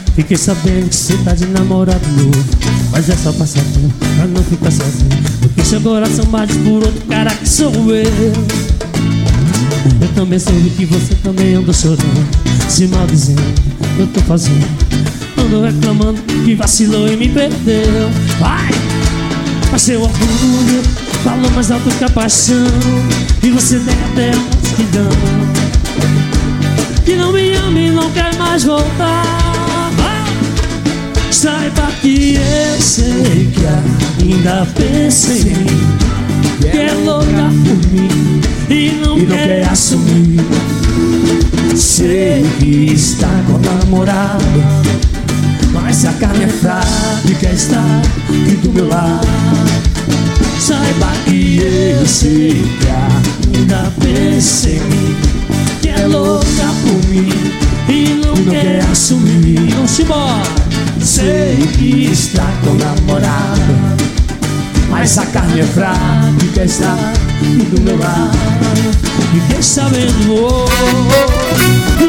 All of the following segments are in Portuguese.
Fiquei sabendo que cê tá de namorado novo, mas é só passatempo pra não ficar sozinho. Porque seu coração bate por outro cara que sou eu. Eu também soube que você também andou chorando, se maldizendo, eu tô fazendo. Ando reclamando que vacilou e me perdeu. Vai! Mas seu orgulho falou mais alto que a paixão, e você nega até a multidão. Que não me ama e não quer mais voltar. Saiba que eu sei que ainda pensa em mim, que é louca por mim e não quer assumir. Sei que está com namorado, mas a carne é fraca e quer estar aqui do meu lado. Saiba que eu sei que ainda pensa em mim, que é louca por mim e não quer assumir. Vamos embora. Sei que está com namorado, mas a carne é fraca e quer estar aqui do meu lado. Fiquei sabendo, oh, oh,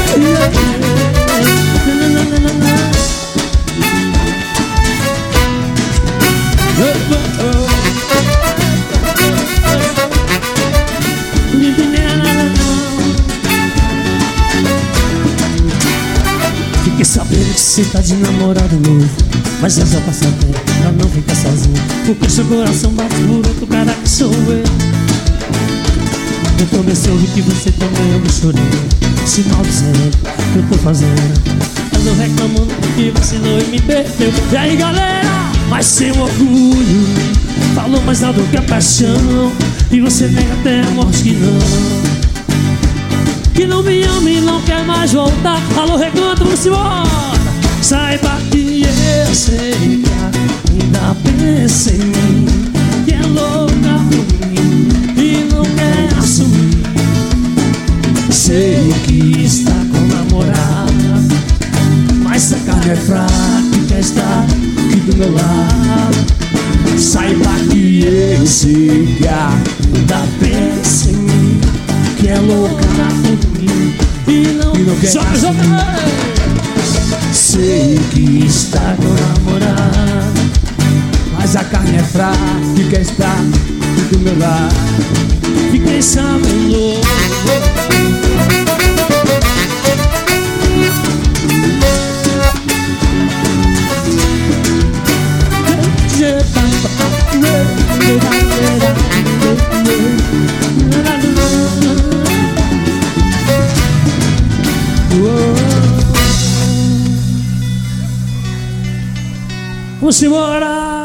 Fiquei sabendo que cê tá de namorado novo, mas é só passar tempo pra não ficar sozinho. Porque seu coração bate por outro cara que sou eu. Eu também soube que você também anda chorando, se maldizendo, que eu tô fazendo. Mas eu reclamando que vacilou e me perdeu. E aí galera, mas sem orgulho falou mais alto que a paixão, e você nega até a morte que não. Que não me ama e não quer mais voltar. Alô, Recanto, vamos embora. Saiba que eu sei que ainda pensa em mim, que é louca por mim e não quer assumir. Sei que está com namorada, mas a carne é fraca e quer estar aqui do meu lado. Saiba que eu sei que ainda pensa em mim, que é louca por mim e não quer assumir. Sei que está com namorado, mas a carne é fraca e quer estar do meu lado. Fiquei sabendo. Vamos embora!